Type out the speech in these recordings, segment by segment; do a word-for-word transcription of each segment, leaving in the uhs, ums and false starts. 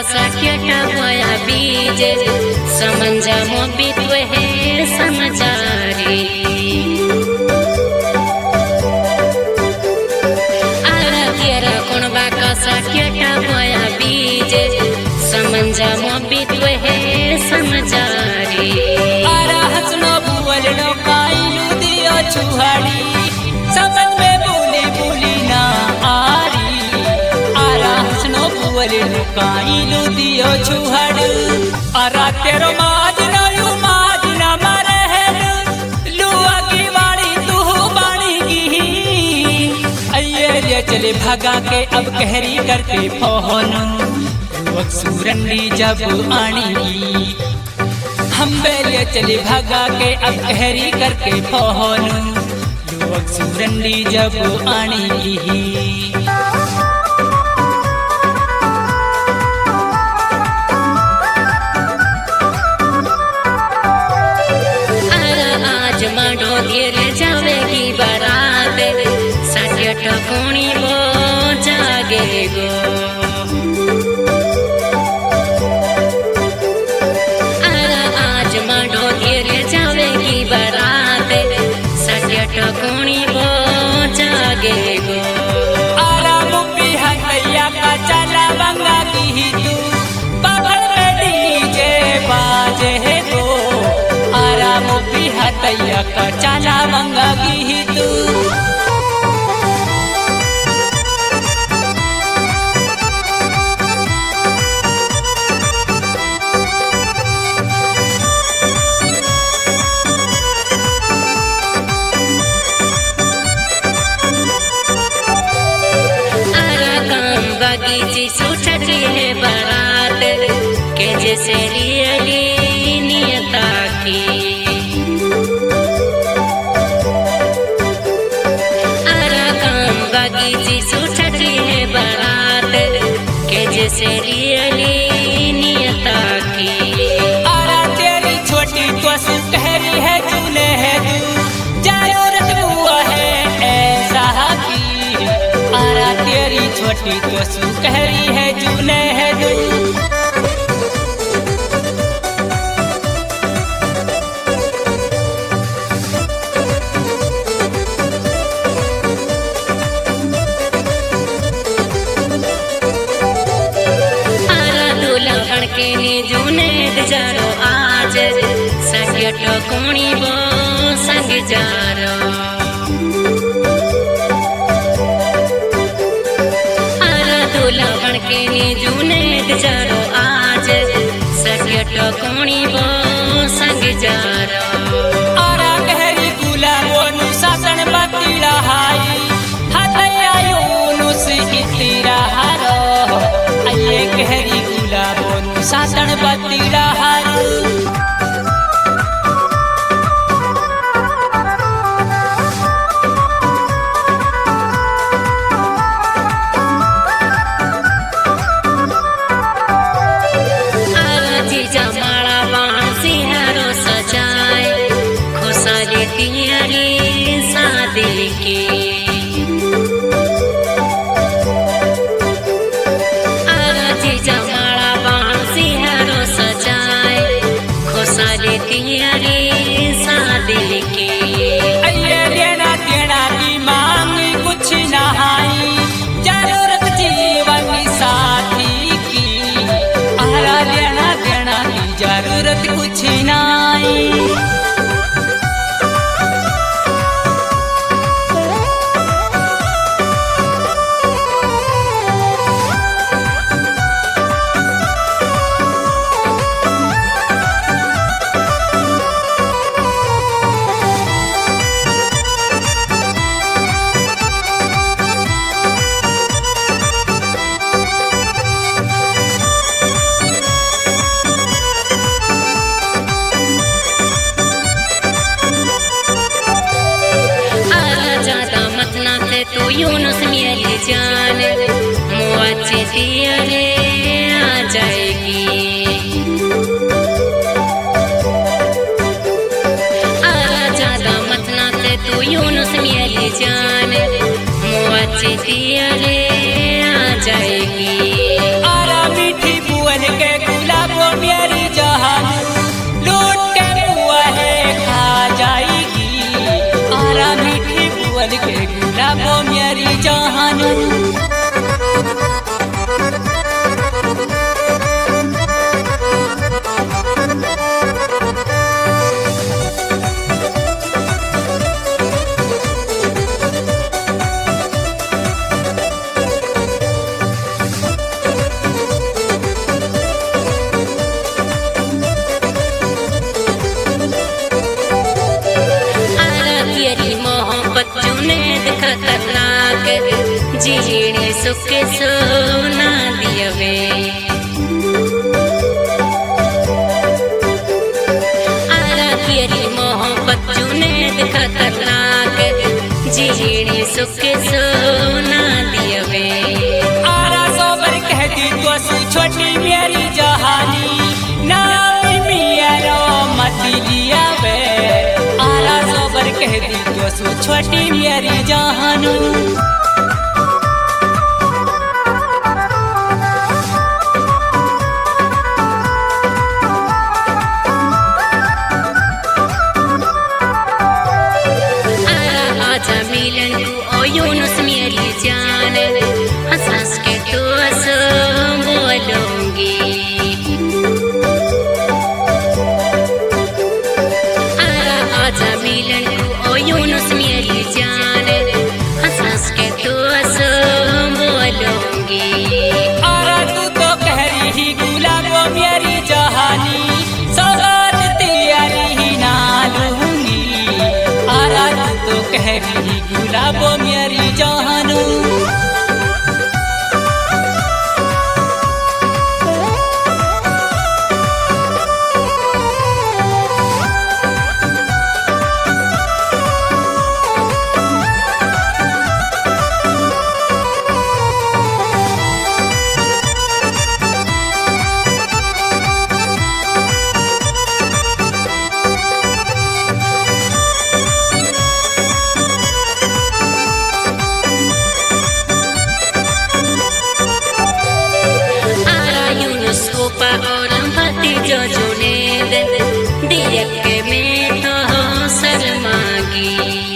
साक्यटा भया बीज समंजा मोबित्व है समजारी आराध्यरा कोणबा का साक्यटा भया बीज समंजा मोबित्व है समजारी आरा हसनो बुवलनो काइलू दियो छुहाड़ी समझ में बोली बोली ना आरी आरा हसनो बुवलनो काइलू दियो छुहाड़ी आरा तेरो माज ना यू माज ना मारे है लुआ की वाणी तू बाणी की अये रे चले भागा के अब कहरी करते फोन सूरंडी जब आनी हम बेले चले भागा के अब कहरी करके फोन लोग सूरंडी जब आनी आज माडो घेरे जावेगी बारात साक्य टकोणी वो जागे गो टकोणी वो जागे गो आरा मुपी हटैया का चला बंगा की तू बगल में डीजे बाजे है तो आरा मुपी हटैया का चला बंगा की तू बगीची सुठती है बारात के जैसे लियली नियता की आरा काम बगीची सुठती है बारात के जैसे लियली नियता की आरा तेरी छोटी तो सुटहरी है चूल्हे है तू जरूरत हुआ है ऐसा की आरा तेरी छोटी तो सुकहरी है जूने है दू आरा दूल्हा बनके नी जूने जारो आज साक्य टकोणी वो संग जारो के नी जूने जारो आज साक्य टकोणी वो संग जारो आरा कहरी गुला वो नु सासन बतीड़ा हाई हतया यो नु सिकितीरा हारो अये कहरी गुला वो नु सासन बतीड़ा हारो जरूरत कुछ नहीं यूनुस मेरी जान मुआचे दियरे आ जाएगी आरा ज्यादा मत ना से तू यूनुस मेरी जान मुआचे दियरे आ जाएगी आरा मीठी बुअल सुख सोना दियवे आरा कियरी मोहब्बत जुनेद खतरनाक जीने सुख सोना दियवे आरा सोबर कहती तो छोटी मेरी जहानी नाम मेरा मत लिया वे आरा सोबर कहती तो छोटी मेरी जहानू यूनुस मेरी जान हंस हंस के तो बोलूंगी आजा मिलन को ओ यूनुस मेरी जान हंस हंस के तो बोलूंगी आरा तू तो कह रही गुलाबो मेरी जहानी सौगात तेरी ही ना लूंगी आरा तू तो कह रही गुलाबो मेरी जहानू और भतीजो जुनेद दियक के में तो शर्मागी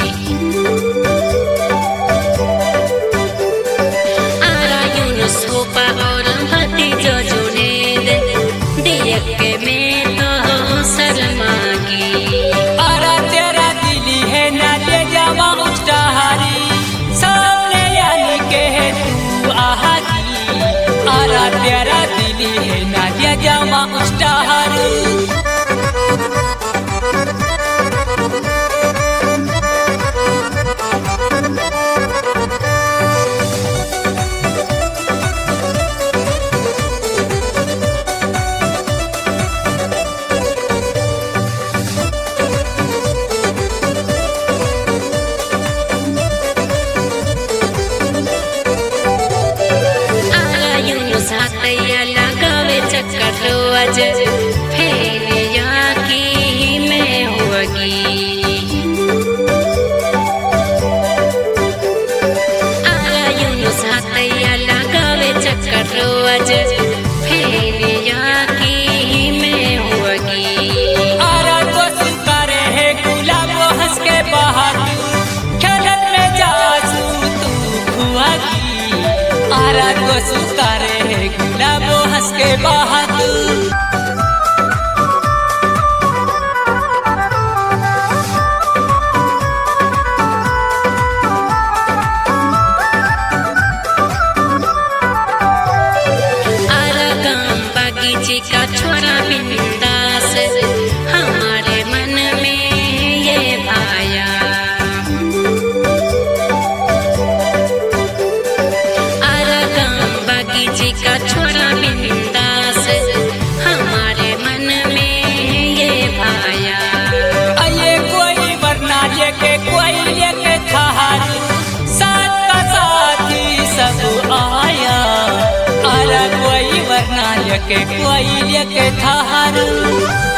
आरा यूनुस होपा और भतीजो जुनेद दियक के में तो शर्मागी आरा तेरा दिली है ना ले जावा उच्चाहारी सामने यानी के तू आहागी आरा तेरा दिली है ना ले जावा उच्चाहारी चक्कर रोज फिर की मैं होगी आरा यूनुस हाथैया लगावे चक्कर रोज फिर की मैं होगी आरा तो सुकारे है गुलाबो हंस के बाहर खेलत में जासू तू खुआगी आरा तो सुकारे है गुलाबो हंस के बाहर आरा गाम बागीचे का छोरा बिंदास हमारे मन में ये भाया आरा गाम बागीचे का छोरा बिंदास हमारे मन में ये भाया आये कोई वरना लेके कोई लेके थारू साथ का साथी सब आया आरा कोई वरना लेके कोई लेके थारू